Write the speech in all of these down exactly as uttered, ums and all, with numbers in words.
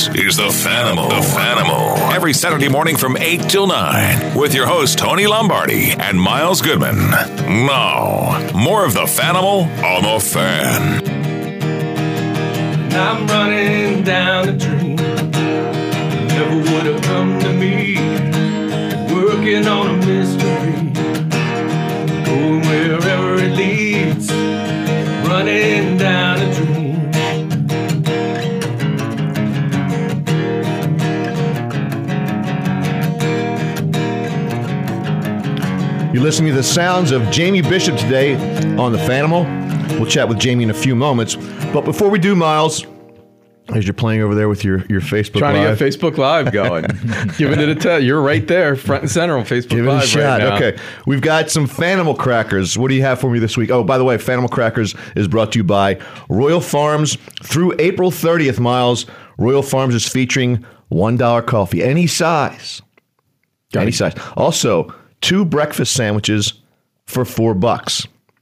is The Fanimal. The Fanimal. Every Saturday morning from eight till nine with your host, Tony Lombardi and Miles Goodman. Now, more of The Fanimal on The Fan. I'm running down a dream. Never would have come to me. Working on a mystery. Going wherever it leads. Running down a dream. You're listening to the sounds of Jamie Bishop today on The Fanimal. We'll chat with Jamie in a few moments. But before we do, Miles, as you're playing over there with your, your Facebook Trying Live. to get Facebook Live going. Giving it a test. You're right there, front and center on Facebook Give Live it a shot. right now. Okay. We've got some Fanimal Crackers. What do you have for me this week? Oh, by the way, Fanimal Crackers is brought to you by Royal Farms. Through April thirtieth, Miles, Royal Farms is featuring one dollar coffee. Any size. Got Any it. size. Also, two breakfast sandwiches for four bucks.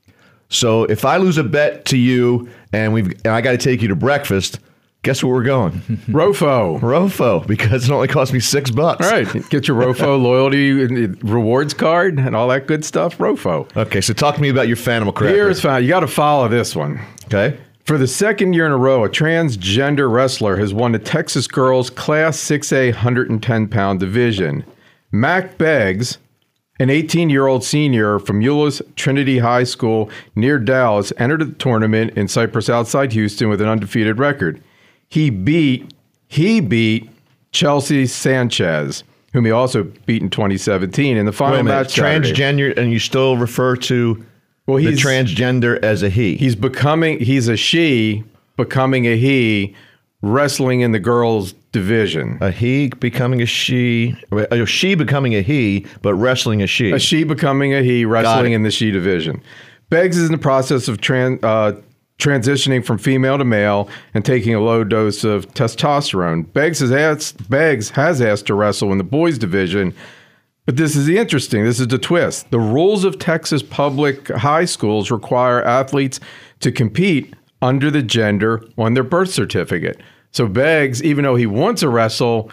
So if I lose a bet to you and we've and I got to take you to breakfast, guess where we're going? Rofo. Rofo, because it only cost me six bucks. All right. Get your Rofo loyalty rewards card and all that good stuff. Rofo. Okay, so talk to me about your Fanimal Cracker. Here's fine. You got to follow this one. Okay. For the second year in a row, a transgender wrestler has won the Texas Girls Class six A one hundred ten pound division. Mac Beggs, an eighteen-year-old senior from Euless Trinity High School near Dallas, entered the tournament in Cypress outside Houston with an undefeated record. He beat he beat Chelsea Sanchez, whom he also beat in twenty seventeen in the final Wait a minute. match. Saturday. Transgender, and you still refer to Well, the he's transgender as a he. he's becoming he's a she becoming a he, wrestling in the girls division. A he becoming a she, a she becoming a he, but wrestling a she. A she becoming a he, Got wrestling it. in the she division. Beggs is in the process of tran- uh, transitioning from female to male and taking a low dose of testosterone. Beggs has asked, Beggs has asked to wrestle in the boys division, but this is the interesting. This is the twist. The rules of Texas public high schools require athletes to compete under the gender on their birth certificate. So Beggs, even though he wants to wrestle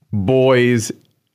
boys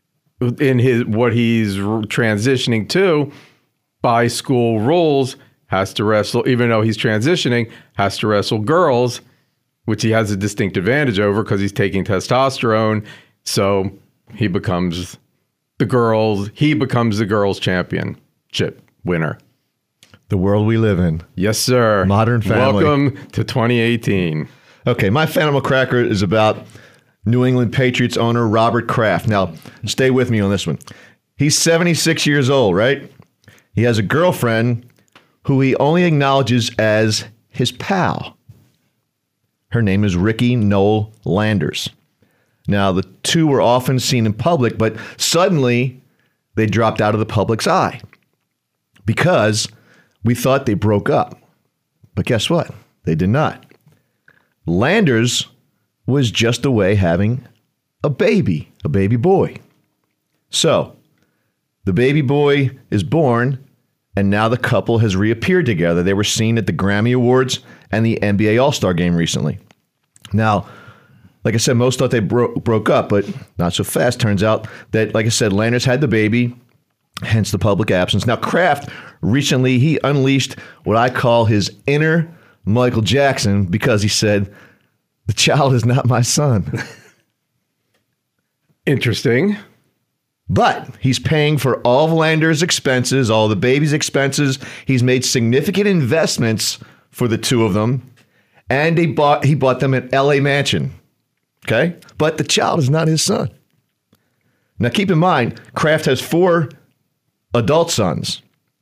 in his what he's transitioning to, by school rules, has to wrestle, even though he's transitioning, has to wrestle girls, which he has a distinct advantage over because he's taking testosterone. So he becomes the girls, he becomes the girls championship winner. The world we live in. Yes, sir. Modern family. Welcome to twenty eighteen. Okay, my Fanimal Cracker is about New England Patriots owner Robert Kraft. Now, stay with me on this one. He's seventy-six years old, right? He has a girlfriend who he only acknowledges as his pal. Her name is Ricky Noel Landers. Now, the two were often seen in public, but suddenly they dropped out of the public's eye because we thought they broke up. But guess what? They did not. Landers was just away having a baby, a baby boy. So, the baby boy is born, and now the couple has reappeared together. They were seen at the Grammy Awards and the N B A All-Star Game recently. Now, like I said, most thought they bro- broke up, but not so fast. Turns out that, like I said, Landers had the baby, hence the public absence. Now, Kraft, recently, he unleashed what I call his inner Michael Jackson because he said, "The child is not my son." Interesting. But he's paying for all of Landers' expenses, all the baby's expenses. He's made significant investments for the two of them, and he bought he bought them an L A mansion. Okay? But the child is not his son. Now, keep in mind, Kraft has four adult sons,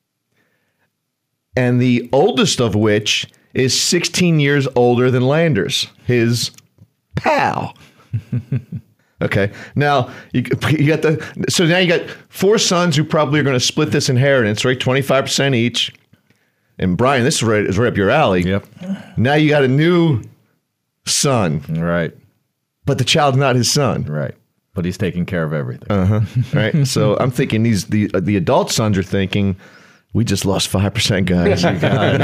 and the oldest of which is sixteen years older than Landers, his pal. Okay. Now you, you got the so now you got four sons who probably are going to split this inheritance, right? twenty-five percent each. And Brian, this is right, is right up your alley. Yep. Now you got a new son, Right. but the child's not his son. Right. But he's taking care of everything. Uh-huh. Right. So I'm thinking these the the adult sons are thinking, we just lost five percent, guys. You got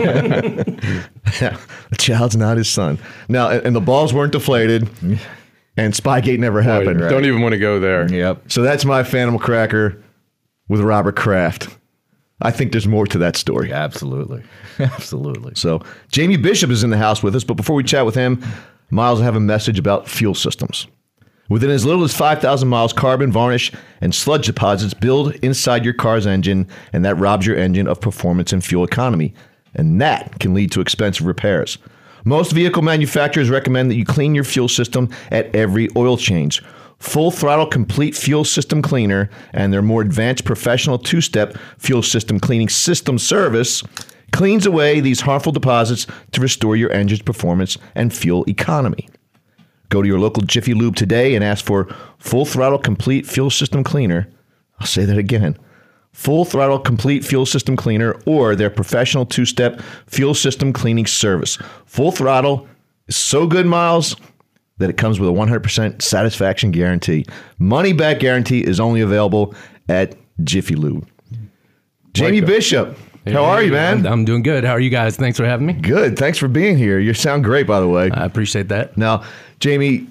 it. The child's not his son. Now, and the balls weren't deflated. and Spygate never happened. Right. Don't even want to go there. Yep. So that's my Phantom Cracker with Robert Kraft. I think there's more to that story. Absolutely. Absolutely. So Jamie Bishop is in the house with us, but before we chat with him, Miles will have a message about fuel systems. Within as little as five thousand miles, carbon, varnish, and sludge deposits build inside your car's engine, and that robs your engine of performance and fuel economy. And that can lead to expensive repairs. Most vehicle manufacturers recommend that you clean your fuel system at every oil change. Full Throttle Complete Fuel System Cleaner and their more advanced professional two-step fuel system cleaning system service cleans away these harmful deposits to restore your engine's performance and fuel economy. Go to your local Jiffy Lube today and ask for Full Throttle Complete Fuel System Cleaner. I'll say that again. Full Throttle Complete Fuel System Cleaner or their professional two-step fuel system cleaning service. Full Throttle is so good, Miles, that it comes with a one hundred percent satisfaction guarantee. Money-back guarantee is only available at Jiffy Lube. Jamie Like Bishop, Hey, how are you, man? I'm, I'm doing good. How are you guys? Thanks for having me. Good. Thanks for being here. You sound great, by the way. I appreciate that. Now, Jamie,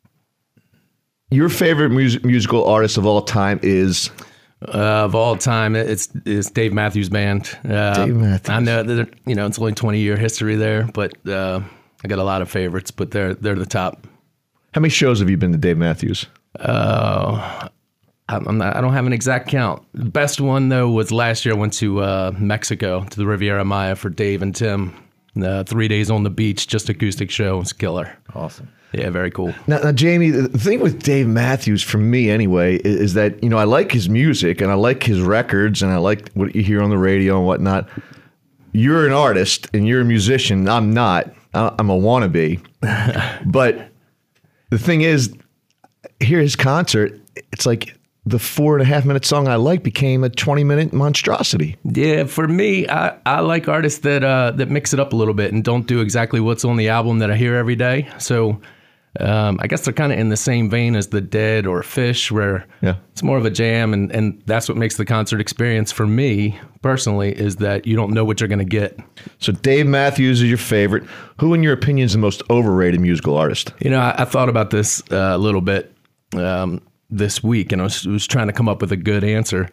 your favorite mus- musical artist of all time is... Uh, of all time, it's it's Dave Matthews Band. Uh, Dave Matthews. I know that you know it's only twenty year history there, but uh, I got a lot of favorites. But they're they're the top. How many shows have you been to Dave Matthews? Uh, I'm not, I don't have an exact count. The best one though was last year. I went to uh, Mexico to the Riviera Maya for Dave and Tim. Uh, three days on the beach, just acoustic show. It was killer. Awesome. Yeah, very cool. Now, now, Jamie, the thing with Dave Matthews, for me anyway, is, is that, you know, I like his music and I like his records and I like what you hear on the radio and whatnot. You're an artist and you're a musician. I'm not. I- I'm a wannabe. But the thing is, hear his concert, it's like the four and a half minute song I like became a twenty minute monstrosity. Yeah, for me, I, I like artists that uh, that mix it up a little bit and don't do exactly what's on the album that I hear every day. So um, I guess they're kind of in the same vein as The Dead or Fish, where Yeah. it's more of a jam, and, and that's what makes the concert experience for me personally, is that you don't know what you're going to get. So Dave Matthews is your favorite. Who, in your opinion, is the most overrated musical artist? You know, I, I thought about this uh, a little bit um, this week, and I was, was trying to come up with a good answer.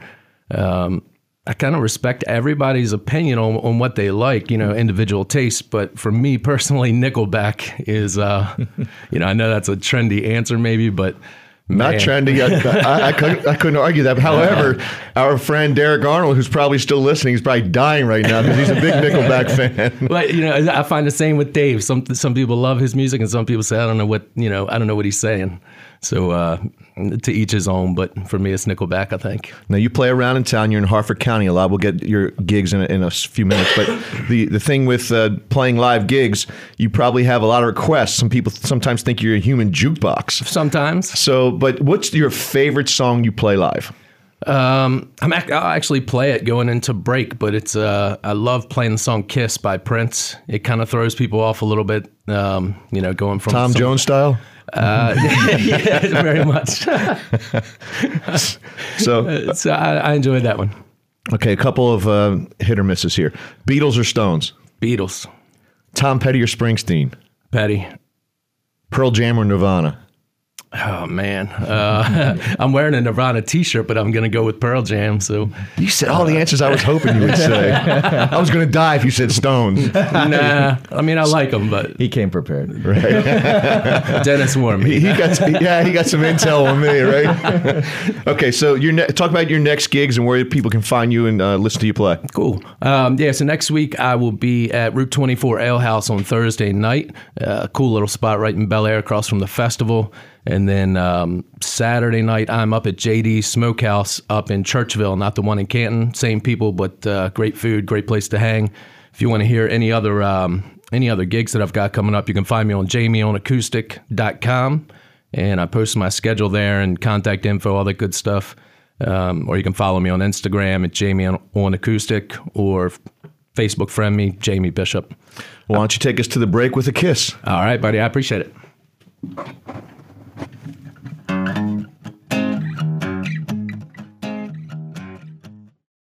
Um, I kind of respect everybody's opinion on, on what they like, you know, individual taste. But for me personally, Nickelback is, uh, you know, I know that's a trendy answer maybe, but Not man. trendy. I, I, I, couldn't, I couldn't argue that. However, our friend Derek Arnold, who's probably still listening, is probably dying right now because he's a big Nickelback fan. But you know, I find the same with Dave. Some some people love his music, and some people say, I don't know what you know, I don't know what he's saying. So uh, to each his own. But for me, it's Nickelback, I think. Now, you play around in town. You're in Harford County a lot. We'll get your gigs in a, in a few minutes. But the, the thing with uh, playing live gigs, you probably have a lot of requests. Some people sometimes think you're a human jukebox. Sometimes. So, but what's your favorite song you play live? Um, I'm ac- I'll actually play it going into break, but it's uh, I love playing the song "Kiss" by Prince. It kind of throws people off a little bit. Um, you know, going from Tom some- Jones style? Uh, yeah, very much. So, so I, I enjoyed that one. okay, a couple of uh, hit or misses here. Beatles or Stones? Beatles, Tom Petty or Springsteen? Petty. Pearl Jam or Nirvana? Oh man, uh, I'm wearing a Nirvana T-shirt, but I'm gonna go with Pearl Jam. So You said all the answers I was hoping you would say. I was going to die if you said Stones. nah, I mean I like them, but He came prepared. Dennis warned He, me. he got some, yeah, he got some intel on me, right? Okay, so your ne- talk about your next gigs and where people can find you and uh, listen to you play. Cool. Um, yeah, so next week I will be at Route twenty-four Ale House on Thursday night. Uh, a cool little spot right in Bel Air across from the festival. And then um, Saturday night I'm up at J D's Smokehouse up in Churchville, not the one in Canton. Same people, but uh, great food, great place to hang. If you want to hear any other um, any other gigs that I've got coming up, you can find me on jamie on acoustic dot com. And I post my schedule there and contact info, all that good stuff. Um, or you can follow me on Instagram at Jamie on, on Acoustic, or Facebook friend me, Jamie Bishop. Why don't you take us to the break with a kiss? All right, buddy. I appreciate it.